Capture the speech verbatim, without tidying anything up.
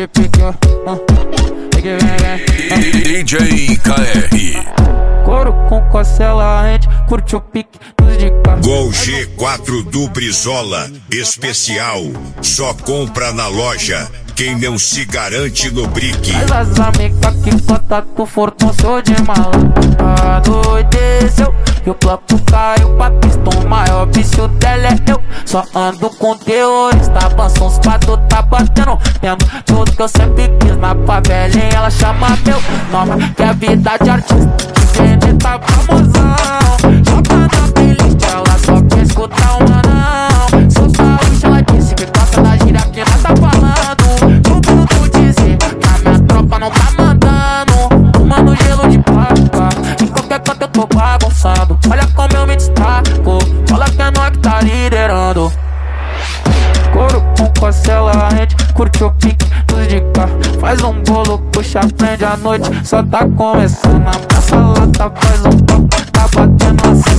de pique, ó. Vem, vem, vem. D J K R. Couro com costela, a gente curte o pique dos de cá. Gol G quatro do Brizola, especial, só compra na loja quem não se garante no brick. Mas as amigas que contato fortão sou de mala. Anoiteceu e o placo caiu pra pistão. Maior vício dela é eu. Só ando com terrorista, avança uns quatro, tá batendo. Tendo tudo que eu sempre quis na favela, hein? Ela chama meu nome, que é vida de artista. Que vende tá famosão. Joga na playlist, ela só quer escutar uma não. Sou saúde, ela disse que gosta da gíria que nós tá falando. Não tá mandando, tomando gelo de placa. Em qualquer canto eu tô bagunçando. Olha como eu me destaco. Fala que é nós que tá liderando. Couro com costela, a gente curte o pique dos de cá. Faz um bolo, puxa, prende a noite. Só tá começando. A nossa lata faz um toque, tá batendo assim.